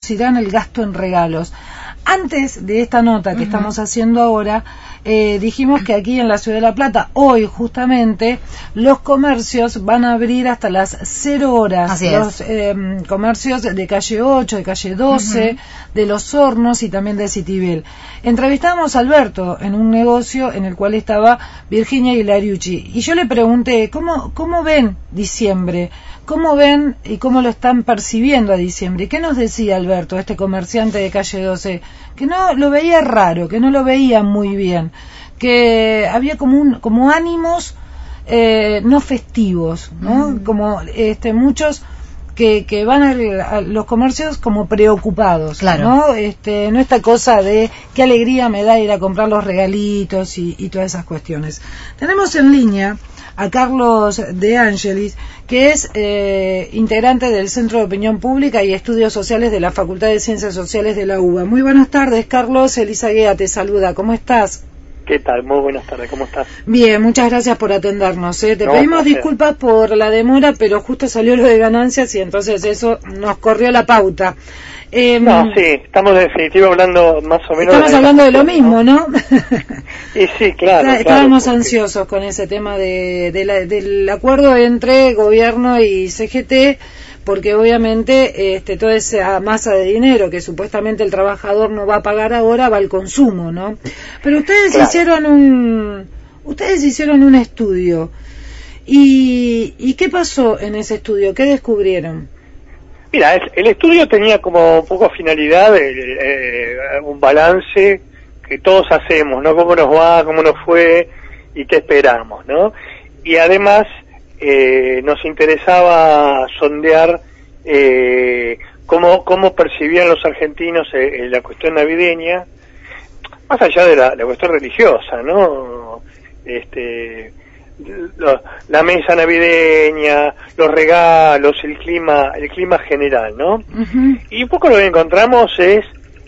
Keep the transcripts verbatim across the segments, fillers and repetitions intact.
reducirán el gasto en regalos. Antes de esta nota que uh-huh. estamos haciendo ahora, eh, dijimos que aquí en la Ciudad de La Plata, hoy justamente, los comercios van a abrir hasta las cero horas. Así los es. eh, comercios de calle ocho, de calle doce, uh-huh. de Los Hornos y también de Citibel. Entrevistamos a Alberto en un negocio en el cual estaba Virginia Hilariucci. Y yo le pregunté, ¿cómo, cómo ven diciembre? ¿Cómo ven y cómo lo están percibiendo a diciembre? ¿Y qué nos decía Alberto, este comerciante de calle doce? Que no lo veía raro, que no lo veía muy bien, que había como un como ánimos eh, no festivos, ¿no? Mm. Como este muchos que, que van a, a los comercios como preocupados, claro. ¿no? Este, no esta cosa de qué alegría me da ir a comprar los regalitos y, y todas esas cuestiones. Tenemos en línea a Carlos De Angelis, que es eh, integrante del Centro de Opinión Pública y Estudios Sociales de la Facultad de Ciencias Sociales de la U B A. Muy buenas tardes, Carlos. Elisa Guea te saluda. ¿Cómo estás? ¿Qué tal? Muy buenas tardes. ¿Cómo estás? Bien, muchas gracias por atendernos. ¿eh? Te no, pedimos gracias. disculpas por la demora, pero justo salió lo de ganancias y entonces eso nos corrió la pauta. Eh, no, sí, estamos en definitiva hablando más o menos... Estamos de hablando de lo mismo, ¿no? Y sí, claro. Está, claro estábamos porque... ansiosos con ese tema de, de la, del acuerdo entre gobierno y C G T, porque obviamente este, toda esa masa de dinero que supuestamente el trabajador no va a pagar ahora va al consumo, ¿no? Pero ustedes claro. hicieron un ustedes hicieron un estudio y, y ¿qué pasó en ese estudio? ¿Qué descubrieron? Mira, el estudio tenía como un poco finalidad el, eh, un balance que todos hacemos, ¿no? Cómo nos va, cómo nos fue y qué esperamos, ¿no? Y además eh, nos interesaba sondear eh, cómo cómo percibían los argentinos eh, la cuestión navideña, más allá de la, la cuestión religiosa, ¿no? Este... Lo, la mesa navideña, los regalos, el clima, el clima general, ¿no? Uh-huh. Y un poco lo que encontramos es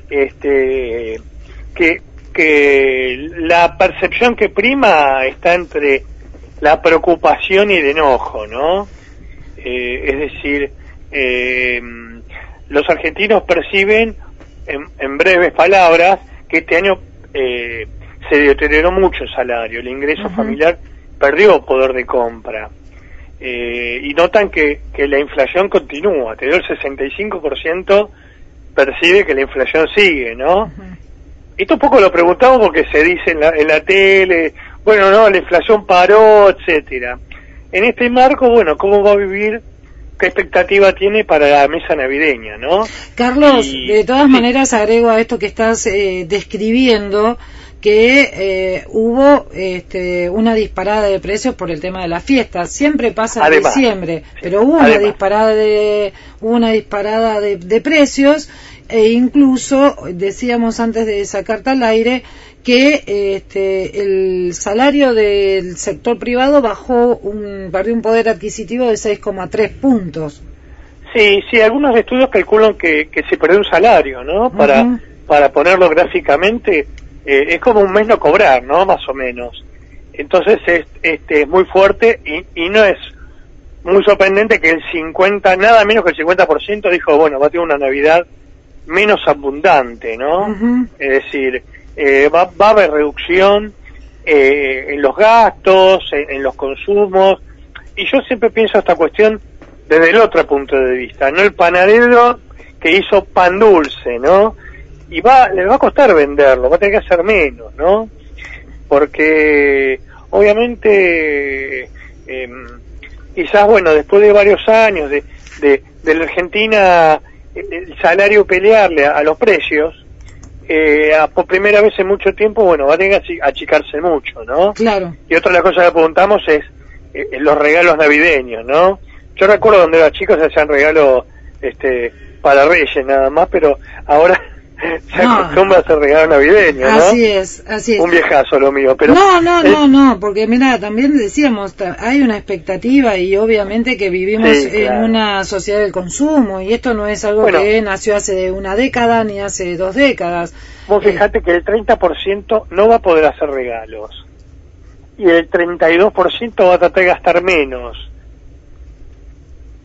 este que que la percepción que prima está entre la preocupación y el enojo, ¿no? Eh, es decir, eh, los argentinos perciben, en, en breves palabras, que este año eh, se deterioró mucho el salario, el ingreso uh-huh. familiar perdió poder de compra, eh, y notan que, que la inflación continúa. Te dio el sesenta y cinco por ciento percibe que la inflación sigue, ¿no? Uh-huh. Esto un poco lo preguntamos porque se dice en la, en la tele, bueno, no, la inflación paró, etcétera. En este marco, bueno, ¿cómo va a vivir? ¿Qué expectativa tiene para la mesa navideña, no? Carlos, y, de todas sí. maneras agrego a esto que estás eh, describiendo que eh, hubo este, una disparada de precios por el tema de las fiestas. Siempre pasa en además, diciembre, sí, pero hubo además. una disparada de hubo una disparada de, de precios e incluso decíamos antes de sacarte al aire que este, el salario del sector privado bajó un perdió un poder adquisitivo de seis coma tres puntos. Sí, sí, algunos estudios calculan que, que se perdió un salario, ¿no? Para uh-huh. para ponerlo gráficamente. Eh, es como un mes no cobrar, ¿no? Más o menos. Entonces es este es muy fuerte y, y no es muy sorprendente que el cincuenta, nada menos que el cincuenta por ciento dijo, bueno, va a tener una Navidad menos abundante, ¿no? Uh-huh. Es decir, eh, va, va a haber reducción eh, en los gastos, en, en los consumos, y yo siempre pienso esta cuestión desde el otro punto de vista, ¿no? El panadero que hizo pan dulce, ¿no? Y va, le va a costar venderlo, va a tener que hacer menos, ¿no? Porque obviamente eh, quizás, bueno, después de varios años de, de, de la Argentina el salario pelearle a, a los precios, eh, a, por primera vez en mucho tiempo, bueno, va a tener que achicarse mucho, ¿no? Claro. Y otra de las cosas que apuntamos es eh, los regalos navideños, ¿no? Yo recuerdo cuando era chico se hacían regalos este, para Reyes nada más, pero ahora se no. acostumbra a hacer regalo navideño, ¿no? Así es, así es. Un viejazo lo mío, pero... No, no, es... no, no, porque mira, también decíamos, hay una expectativa y obviamente que vivimos sí, claro. en una sociedad del consumo y esto no es algo bueno, que nació hace una década ni hace dos décadas. Vos fijate eh, que el treinta por ciento no va a poder hacer regalos y el treinta y dos por ciento va a tratar de gastar menos.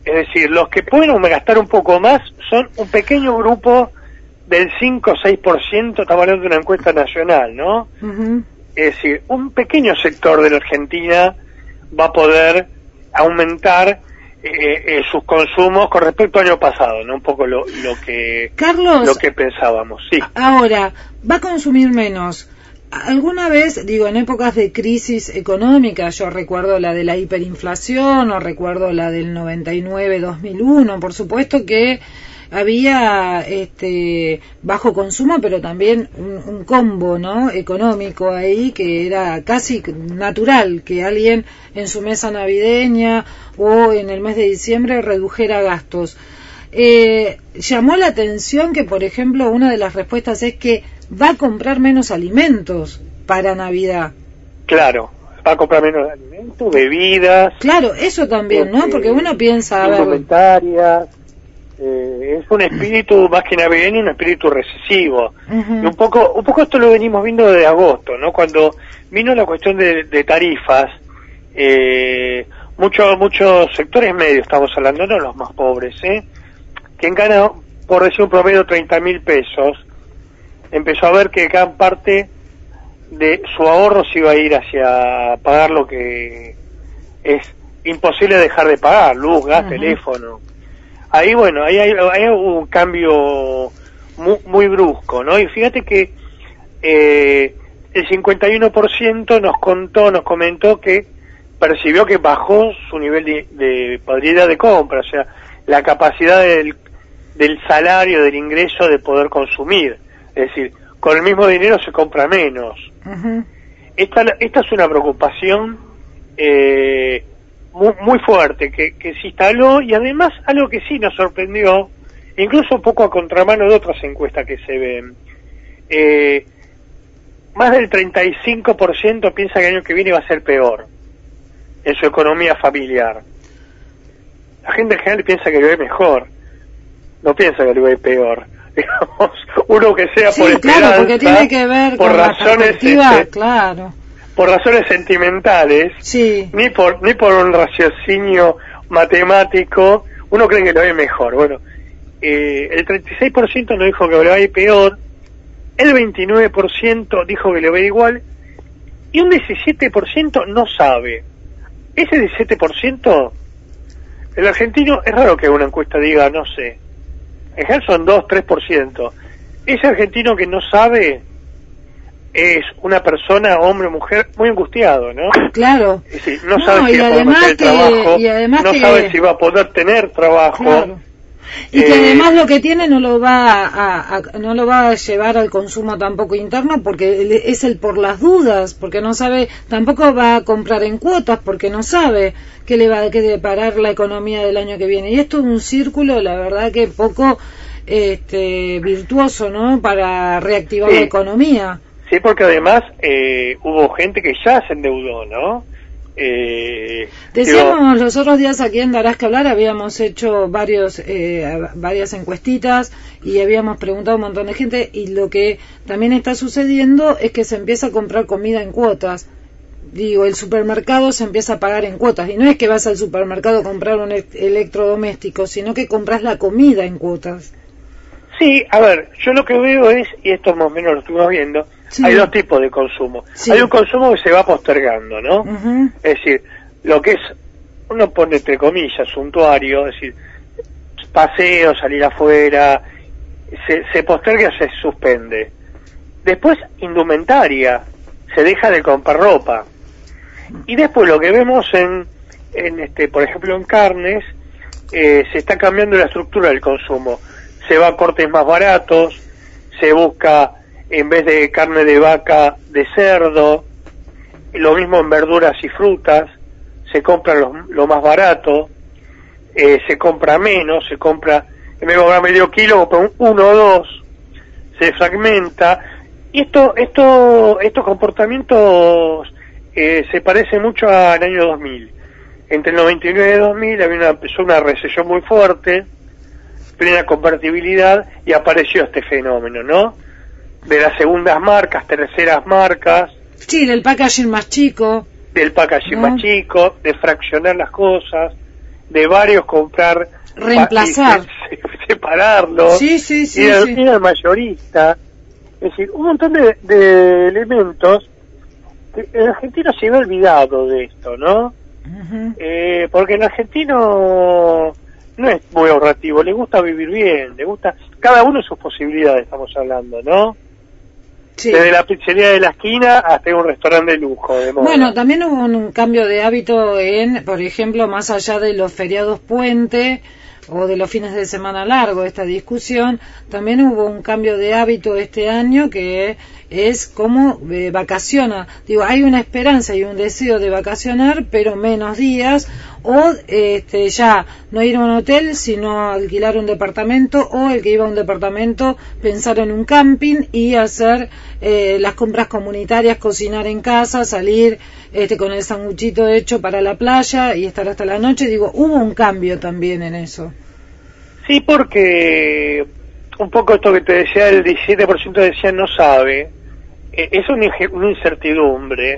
Es decir, los que pueden gastar un poco más son un pequeño grupo del cinco o seis por ciento, estamos hablando de una encuesta nacional, ¿no? Uh-huh. Es decir, un pequeño sector de la Argentina va a poder aumentar eh, eh, sus consumos con respecto al año pasado, ¿no? Un poco lo, lo que Carlos, lo que pensábamos, sí. Ahora, va a consumir menos. Alguna vez, digo, en épocas de crisis económica, yo recuerdo la de la hiperinflación o recuerdo la del noventa y nueve dos mil uno, por supuesto que había este bajo consumo, pero también un, un combo, ¿no?, económico ahí que era casi natural que alguien en su mesa navideña o en el mes de diciembre redujera gastos. Eh, llamó la atención que, por ejemplo, una de las respuestas es que va a comprar menos alimentos para Navidad. Claro, va a comprar menos alimentos, bebidas. Claro, eso también, ¿no? Porque uno piensa, a ver, indumentarias. Eh, es un espíritu más que navideño, un espíritu recesivo. Uh-huh. Y un poco, un poco esto lo venimos viendo desde agosto, ¿no? Cuando vino la cuestión de, de tarifas, eh, muchos muchos sectores medios, estamos hablando, no los más pobres, ¿eh? Quien gana, por decir un promedio, treinta mil pesos, empezó a ver que gran parte de su ahorro se iba a ir hacia pagar lo que es imposible dejar de pagar, luz, gas, uh-huh. teléfono. Ahí, bueno, ahí hay, hay un cambio muy, muy brusco, ¿no? Y fíjate que eh, el cincuenta y uno por ciento nos contó, nos comentó que percibió que bajó su nivel de, de posibilidad de compra, o sea, la capacidad del, del salario, del ingreso de poder consumir. Es decir, con el mismo dinero se compra menos. Uh-huh. Esta, esta es una preocupación eh, muy, muy fuerte que, que se instaló, y además algo que sí nos sorprendió, incluso un poco a contramano de otras encuestas que se ven. Eh, más del treinta y cinco por ciento piensa que el año que viene va a ser peor en su economía familiar. La gente en general piensa que le va mejor, no piensa que le va peor. Digamos, uno que sea sí, por claro, esperanza, porque tiene que ver por con razones, la este, claro. por razones sentimentales, sí. ni por ni por un raciocinio matemático, uno cree que le va mejor. Bueno, eh, el treinta y seis por ciento no dijo que le va a ir peor, el veintinueve por ciento dijo que le va a ir igual, y un diecisiete por ciento no sabe. Ese diecisiete por ciento, el argentino, es raro que una encuesta diga no sé, en general son dos, tres por ciento. Ese argentino que no sabe es una persona, hombre o mujer, muy angustiado, ¿no? Claro. Es decir, no, no sabe si va a poder meter el trabajo, y además no que, sabe si va a poder tener trabajo. Claro. Y eh, que además lo que tiene no lo va a, a no lo va a llevar al consumo tampoco interno, porque es el por las dudas, porque no sabe, tampoco va a comprar en cuotas porque no sabe qué le va a deparar la economía del año que viene. Y esto es un círculo, la verdad, que poco este virtuoso, ¿no?, para reactivar sí. la economía. Sí, porque además eh, hubo gente que ya se endeudó, ¿no? Eh, Decíamos digo, los otros días aquí en Darás que Hablar, habíamos hecho varios eh, varias encuestitas y habíamos preguntado a un montón de gente, y lo que también está sucediendo es que se empieza a comprar comida en cuotas. Digo, el supermercado se empieza a pagar en cuotas, y no es que vas al supermercado a comprar un electrodoméstico, sino que compras la comida en cuotas. Sí, a ver, yo lo que veo es, y esto más o menos lo estuvimos viendo, sí. Hay dos tipos de consumo. Sí. Hay un consumo que se va postergando, ¿no? Uh-huh. Es decir, lo que es, uno pone entre comillas, suntuario, es decir, paseo, salir afuera, se, se posterga, se suspende. Después, indumentaria, se deja de comprar ropa. Y después lo que vemos en, en este, por ejemplo, en carnes, eh, se está cambiando la estructura del consumo. Se va a cortes más baratos, se busca, en vez de carne de vaca, de cerdo, lo mismo en verduras y frutas, se compra lo, lo más barato, eh, se compra menos, se compra, en vez de comprar medio kilo, compra uno o dos, se fragmenta, y esto, esto, estos comportamientos eh, se parecen mucho al año dos mil. Entre el noventa y nueve y dos mil había una, empezó una recesión muy fuerte, plena convertibilidad, y apareció este fenómeno, ¿no? De las segundas marcas, terceras marcas. Sí, del packaging más chico. Del packaging ¿no? más chico, de fraccionar las cosas. de varios comprar, reemplazar, se, se, separarlos, sí, sí, sí, ir, al, sí. ir al mayorista, es decir, un montón de, de elementos que el argentino se había olvidado de esto, ¿no? Uh-huh. Eh, porque el argentino no es muy ahorrativo, le gusta vivir bien, le gusta, cada uno sus posibilidades estamos hablando, ¿no? Sí. Desde la pizzería de la esquina hasta un restaurante de lujo. De moda. Bueno, también hubo un cambio de hábito en, por ejemplo, más allá de los feriados puente o de los fines de semana largo, esta discusión, también hubo un cambio de hábito este año que es cómo eh, vacaciona. Digo, hay una esperanza y un deseo de vacacionar, pero menos días, o este, ya no ir a un hotel, sino alquilar un departamento, o el que iba a un departamento pensar en un camping y hacer eh, las compras comunitarias, cocinar en casa, salir este, con el sanguchito hecho para la playa y estar hasta la noche. Digo, hubo un cambio también en eso. Sí, porque un poco esto que te decía, el diecisiete por ciento decía no sabe, eh, es una, una incertidumbre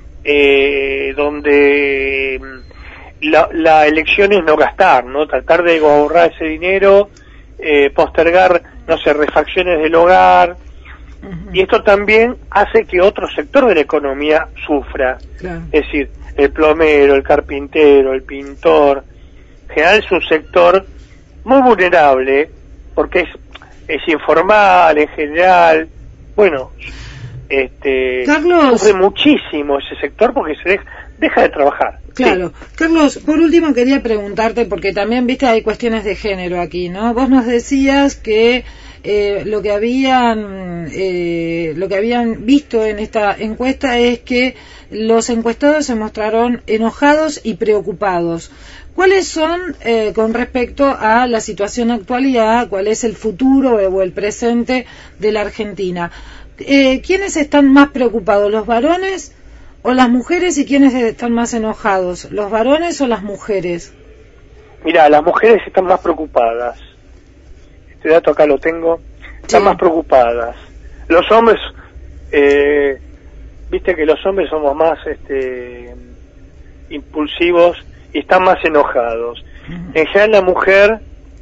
eh, donde la, la elección es no gastar, ¿no? Tratar de ahorrar ese dinero, eh, postergar, no sé, refacciones del hogar, uh-huh. Y esto también hace que otro sector de la economía sufra, claro. Es decir, el plomero, el carpintero, el pintor, en general es un sector muy vulnerable, porque es, es informal en general, bueno, este, Carlos, sufre muchísimo ese sector porque se deja, deja de trabajar. Claro. Sí. Carlos, por último quería preguntarte, porque también, viste, hay cuestiones de género aquí, ¿no? Vos nos decías que eh, lo que habían eh, lo que habían visto en esta encuesta es que los encuestados se mostraron enojados y preocupados. ¿Cuáles son, eh, con respecto a la situación actualidad, cuál es el futuro o el presente de la Argentina? Eh, ¿Quiénes están más preocupados, los varones o las mujeres, y quiénes están más enojados, los varones o las mujeres? Mira, las mujeres están más preocupadas. Este dato acá lo tengo. Están sí. más preocupadas. Los hombres, eh, viste que los hombres somos más este, impulsivos y están más enojados. Uh-huh. En general la mujer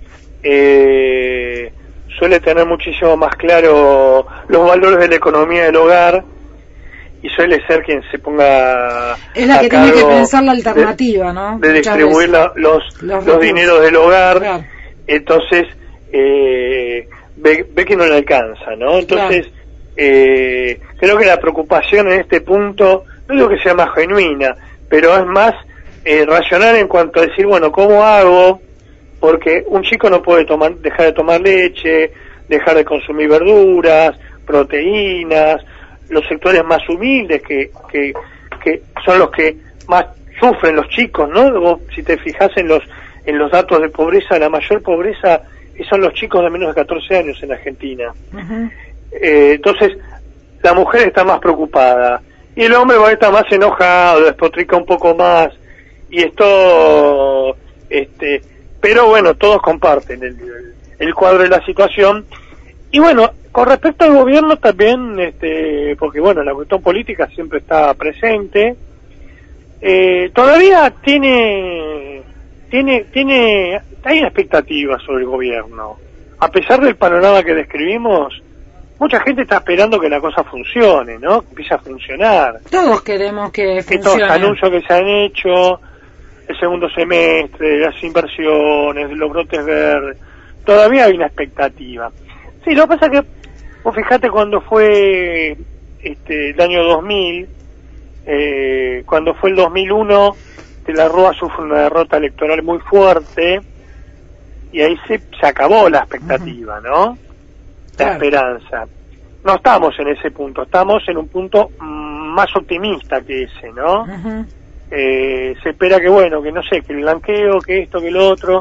eh, suele tener muchísimo más claro los valores de la economía del hogar y suele ser quien se ponga es la que tiene que pensar la alternativa, de, ¿no? De distribuir la, los, los, los dineros del hogar, claro. Entonces eh, ve, ve que no le alcanza, ¿no? Entonces claro. eh, creo que la preocupación en este punto, no digo que sea más genuina, pero es más Eh, racional en cuanto a decir, bueno, ¿cómo hago? Porque un chico no puede tomar, dejar de tomar leche, dejar de consumir verduras, proteínas, los sectores más humildes que, que, que son los que más sufren los chicos, ¿no? Vos, si te fijas en los, en los datos de pobreza, la mayor pobreza son los chicos de menos de catorce años en Argentina. Uh-huh. Eh, entonces, la mujer está más preocupada y el hombre va a estar más enojado, despotrica un poco más. Y esto, este, pero bueno, todos comparten el, el, el cuadro de la situación. Y bueno, con respecto al gobierno también, este, porque bueno, la cuestión política siempre está presente, eh, todavía tiene, tiene, tiene, hay una expectativa sobre el gobierno. A pesar del panorama que describimos, mucha gente está esperando que la cosa funcione, ¿no? Que empiece a funcionar. Todos queremos que funcione. Estos anuncios que se han hecho, el segundo semestre, las inversiones, los brotes verdes, todavía hay una expectativa. Sí, lo que pasa es que, vos fijate cuando fue este, el año dos mil, eh, cuando fue el dos mil uno, de la Rúa sufre una derrota electoral muy fuerte, y ahí se, se acabó la expectativa, ¿no? La claro. esperanza. No estamos en ese punto, estamos en un punto más optimista que ese, ¿no? Uh-huh. Eh, se espera que, bueno, que no sé, que el blanqueo, que esto, que lo otro,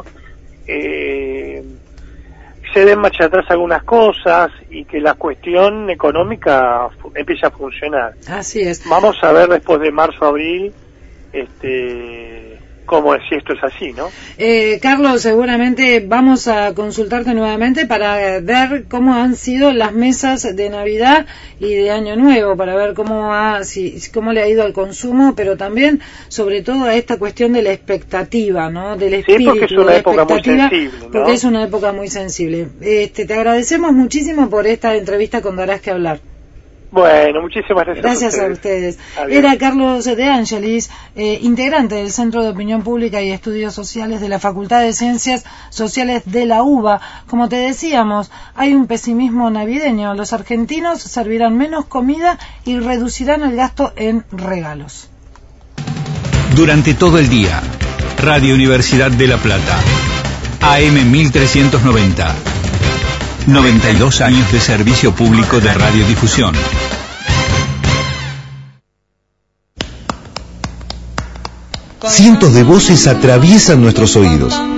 eh, se den marcha atrás algunas cosas y que la cuestión económica fu- empiece a funcionar. Así es. Vamos a ver después de marzo, abril, este, cómo si esto es así, ¿no? Eh, Carlos, seguramente vamos a consultarte nuevamente para ver cómo han sido las mesas de Navidad y de Año Nuevo, para ver cómo ha, si, cómo le ha ido al consumo, pero también, sobre todo, a esta cuestión de la expectativa, ¿no? Del espíritu, sí, porque es una época muy sensible, ¿no? Porque es una época muy sensible. Este, te agradecemos muchísimo por esta entrevista con Darás que Hablar. Bueno, muchísimas gracias. Gracias a ustedes. A ustedes. Era Carlos De Angelis, eh, integrante del Centro de Opinión Pública y Estudios Sociales de la Facultad de Ciencias Sociales de la UBA. Como te decíamos, hay un pesimismo navideño. Los argentinos servirán menos comida y reducirán el gasto en regalos. Durante todo el día, Radio Universidad de La Plata, A M mil trescientos noventa. noventa y dos años de servicio público de radiodifusión. Cientos de voces atraviesan nuestros oídos.